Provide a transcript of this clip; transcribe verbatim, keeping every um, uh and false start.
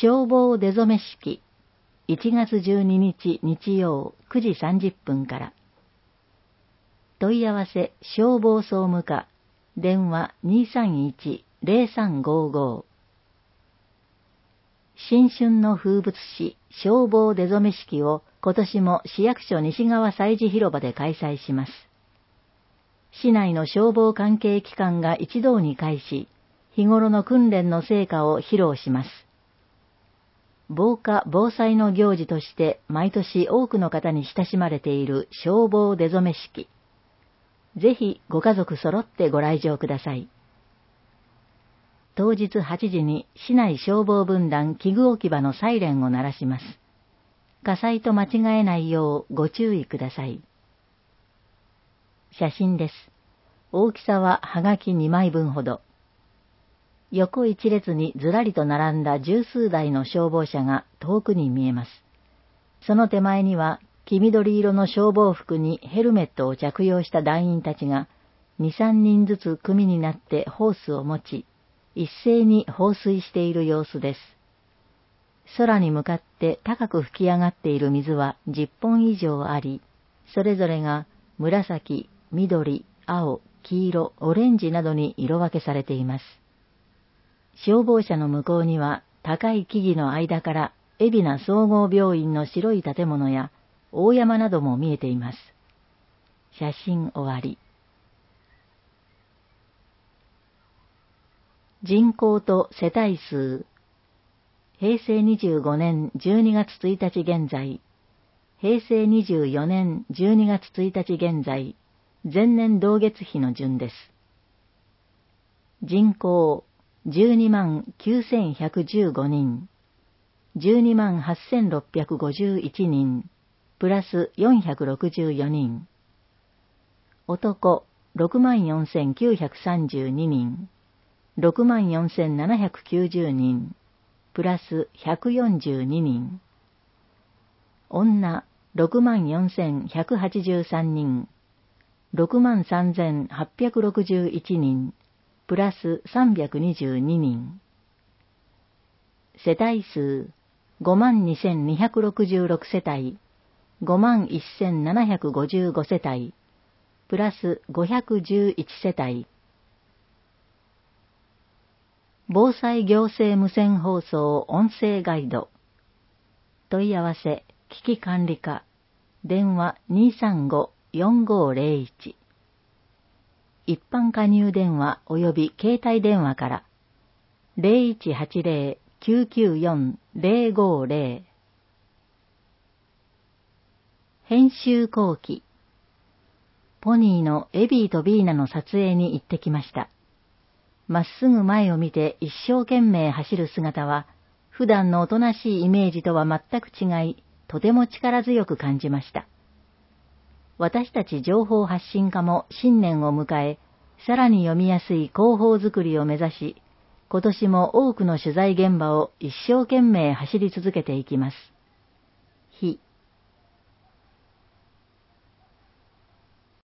消防出初め式、いちがつじゅうににち日曜くじさんじゅっぷんから。問い合わせ消防総務課、電話 にーさんいちーぜろさんごーごー。新春の風物詩消防出初め式を今年も市役所西側祭事広場で開催します。市内の消防関係機関が一堂に会し、日頃の訓練の成果を披露します。防火・防災の行事として毎年多くの方に親しまれている消防出初め式。ぜひご家族揃ってご来場ください。当日はちじに市内消防分団器具置き場のサイレンを鳴らします。火災と間違えないようご注意ください。写真です。大きさははがきにまいぶんほど。横一列にずらりと並んだ十数台の消防車が遠くに見えます。その手前には黄緑色の消防服にヘルメットを着用した団員たちがに、さんにんずつ組になってホースを持ち、一斉に放水している様子です。空に向かって高く吹き上がっている水はじゅっぽん以上あり、それぞれが紫、緑、青、黄色、オレンジなどに色分けされています。消防車の向こうには高い木々の間から海老名総合病院の白い建物や大山なども見えています。写真終わり。人口と世帯数。へいせいにじゅうごねんじゅうにがつついたち現在、へいせいにじゅうよねんじゅうにがつついたち現在、前年同月比の順です。人口じゅうにまんきゅうせんひゃくじゅうごにん、じゅうにまんはっせんろっぴゃくごじゅういちにん、プラスよんひゃくろくじゅうよにん。男ろくまんよんせんきゅうひゃくさんじゅうににん、ろくまんよんせんななひゃくきゅうじゅうにん、プラスひゃくよんじゅうににん。女ろくまんよんせんひゃくはちじゅうさんにん、ろくまんさんぜんはっぴゃくろくじゅういちにん、プラスさんびゃくにじゅうににん。世帯数ごまんにせんにひゃくろくじゅうろく世帯、ごまんせんななひゃくごじゅうご世帯、プラスごひゃくじゅういち世帯。防災行政無線放送音声ガイド。問い合わせ危機管理課、電話 にーさんごーよんごーぜろいち。一般加入電話及び携帯電話から ゼロいちはちゼロ きゅうきゅうよん ゼロごーゼロ。編集後期。ポニーのエビーとビーナの撮影に行ってきました。まっすぐ前を見て一生懸命走る姿は、普段のおとなしいイメージとは全く違い、とても力強く感じました。私たち情報発信家も新年を迎え、さらに読みやすい広報づくりを目指し、今年も多くの取材現場を一生懸命走り続けていきます。日